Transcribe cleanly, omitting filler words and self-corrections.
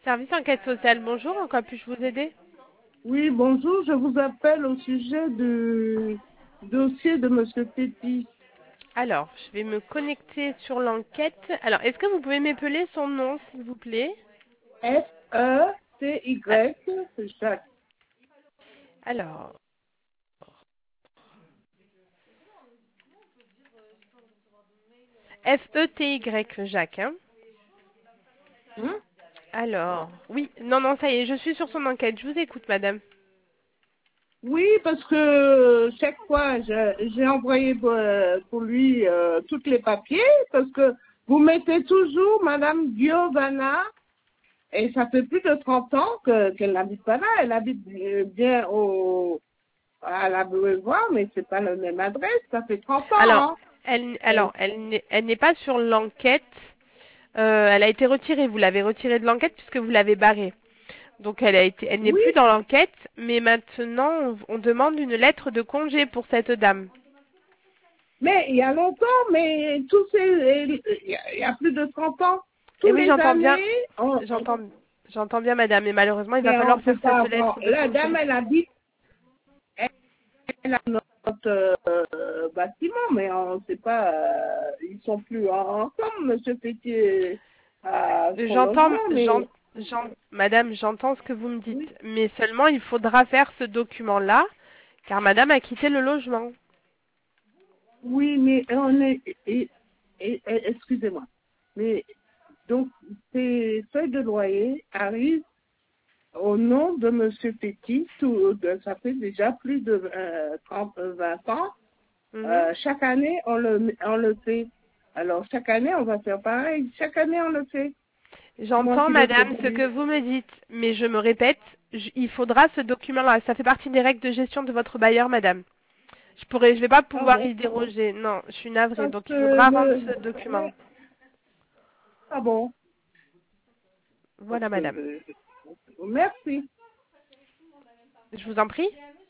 Service enquête sociale, bonjour, en quoi puis-je vous aider? Oui, bonjour, je vous appelle au sujet du dossier de Monsieur Petit. Alors, je vais me connecter sur l'enquête. Alors, est-ce que vous pouvez m'épeler son nom, s'il vous plaît? Ah, F-E-T-Y, c'est Jacques. alors, F-E-T-Y, Jacques, hein? Hein? Alors, oui, non, non, ça y est, je suis sur son enquête. Je vous écoute, madame. Oui, parce que chaque fois, j'ai envoyé pour lui tous les papiers, parce que vous mettez toujours Madame Giovanna, et ça fait plus de 30 ans qu'elle n'habite pas là. Elle habite bien à la Beauvoir, mais c'est pas la même adresse, ça fait 30 Alors, ans. Hein. elle n'est pas sur l'enquête. Elle a été retirée. Vous l'avez retirée de l'enquête puisque vous l'avez barrée. Donc elle n'est Oui, plus dans l'enquête, mais maintenant on demande une lettre de congé pour cette dame. mais il y a longtemps, mais il y a plus de 30 ans, Et tous oui, les j'entends bien, années, j'entends, j'entends bien, madame. Mais malheureusement, il va mais on falloir ne peut faire pas cette avoir. lettre de La dame, congé. elle habite, elle a notre bâtiment, mais on ne sait pas, ils sont plus ensemble, Monsieur Pétier à son J'entends, logement, mais madame, j'entends ce que vous me oui, dites, mais seulement il faudra faire ce document-là, car madame a quitté le logement. oui, mais on est, excusez-moi, mais donc ces feuilles de loyer arrivent au nom de Monsieur Petit, ça fait déjà plus de 20 ans. Mhm. Chaque année, on le fait. Alors, chaque année, on va faire pareil. Chaque année, on le fait. C'est moi J'entends, qui le fais madame, pour ce que lui. vous me dites, mais je me répète, il faudra ce document-là. Ça fait partie des règles de gestion de votre bailleur, madame. Je vais pas Ah pouvoir bon? y déroger. Non, je suis navrée. Parce Donc il que faudra rendre ce document. ouais, ah bon. Parce Voilà, que madame. merci. Je vous en prie.